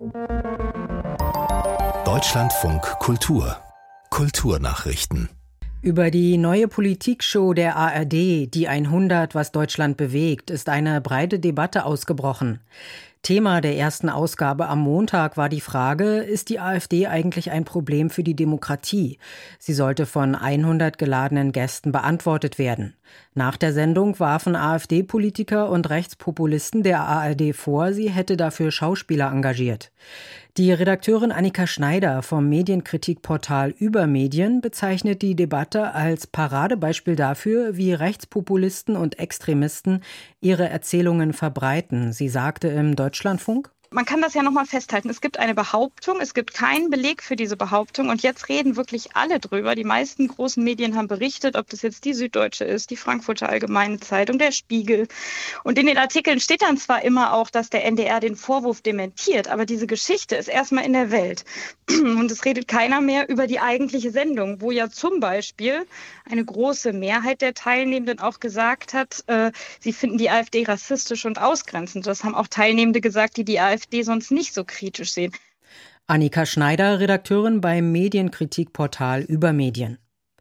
Deutschlandfunk Kultur. Kulturnachrichten. Über die neue Politikshow der ARD, die 100, was Deutschland bewegt, ist eine breite Debatte ausgebrochen. Thema der ersten Ausgabe am Montag war die Frage, ist die AfD eigentlich ein Problem für die Demokratie? Sie sollte von 100 geladenen Gästen beantwortet werden. Nach der Sendung warfen AfD-Politiker und Rechtspopulisten der ARD vor, sie hätte dafür Schauspieler engagiert. Die Redakteurin Annika Schneider vom Medienkritikportal Übermedien bezeichnet die Debatte als Paradebeispiel dafür, wie Rechtspopulisten und Extremisten ihre Erzählungen verbreiten. Sie sagte im Deutschlandfunk: Man kann das ja nochmal festhalten. Es gibt eine Behauptung, es gibt keinen Beleg für diese Behauptung und jetzt reden wirklich alle drüber. Die meisten großen Medien haben berichtet, ob das jetzt die Süddeutsche ist, die Frankfurter Allgemeine Zeitung, der Spiegel. Und in den Artikeln steht dann zwar immer auch, dass der NDR den Vorwurf dementiert, aber diese Geschichte ist erstmal in der Welt. Und es redet keiner mehr über die eigentliche Sendung, wo ja zum Beispiel eine große Mehrheit der Teilnehmenden auch gesagt hat, sie finden die AfD rassistisch und ausgrenzend. Das haben auch Teilnehmende gesagt, die AfD sonst nicht so kritisch sehen. Annika Schneider, Redakteurin beim Medienkritikportal Übermedien.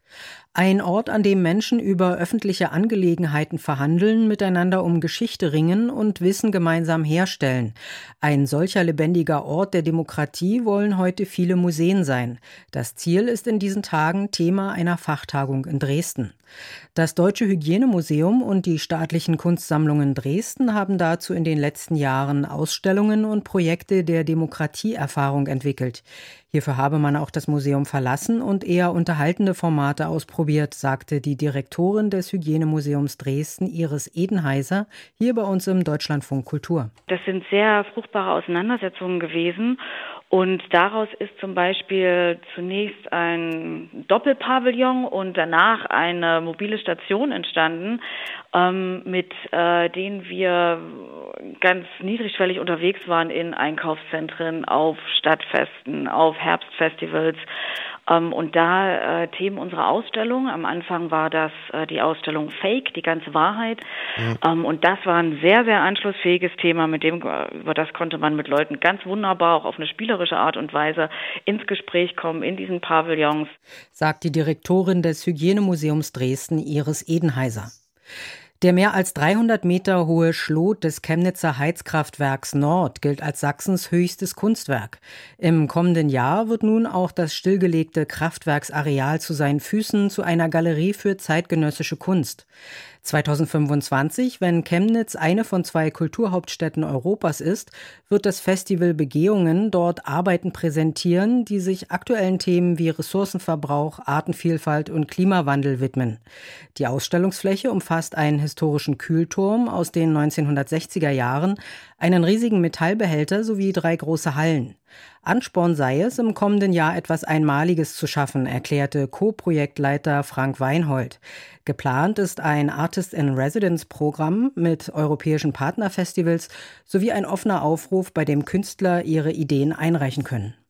Ein Ort, an dem Menschen über öffentliche Angelegenheiten verhandeln, miteinander um Geschichte ringen und Wissen gemeinsam herstellen. Ein solcher lebendiger Ort der Demokratie wollen heute viele Museen sein. Das Ziel ist in diesen Tagen Thema einer Fachtagung in Dresden. Das Deutsche Hygienemuseum und die staatlichen Kunstsammlungen Dresden haben dazu in den letzten Jahren Ausstellungen und Projekte der Demokratieerfahrung entwickelt. Hierfür habe man auch das Museum verlassen und eher unterhaltende Formate ausprobiert, sagte die Direktorin des Hygienemuseums Dresden, Iris Edenheiser, hier bei uns im Deutschlandfunk Kultur. Das sind sehr fruchtbare Auseinandersetzungen gewesen. Und daraus ist zum Beispiel zunächst ein Doppelpavillon und danach eine mobile Station entstanden, mit denen wir ganz niedrigschwellig unterwegs waren in Einkaufszentren, auf Stadtfesten, auf Herbstfestivals. Und da Themen unserer Ausstellung. Am Anfang war das die Ausstellung Fake, die ganze Wahrheit. Und das war ein sehr, sehr anschlussfähiges Thema, über das konnte man mit Leuten ganz wunderbar, auch auf eine spielerische Art und Weise, ins Gespräch kommen in diesen Pavillons. Sagt die Direktorin des Hygienemuseums Dresden, Iris Edenheiser. Der mehr als 300 Meter hohe Schlot des Chemnitzer Heizkraftwerks Nord gilt als Sachsens höchstes Kunstwerk. Im kommenden Jahr wird nun auch das stillgelegte Kraftwerksareal zu seinen Füßen zu einer Galerie für zeitgenössische Kunst. 2025, wenn Chemnitz eine von 2 Kulturhauptstädten Europas ist, wird das Festival Begehungen dort Arbeiten präsentieren, die sich aktuellen Themen wie Ressourcenverbrauch, Artenvielfalt und Klimawandel widmen. Die Ausstellungsfläche umfasst einen historischen Kühlturm aus den 1960er Jahren, einen riesigen Metallbehälter sowie 3 große Hallen. Ansporn sei es, im kommenden Jahr etwas Einmaliges zu schaffen, erklärte Co-Projektleiter Frank Weinhold. Geplant ist ein Artist-in-Residence-Programm mit europäischen Partnerfestivals sowie ein offener Aufruf, bei dem Künstler ihre Ideen einreichen können.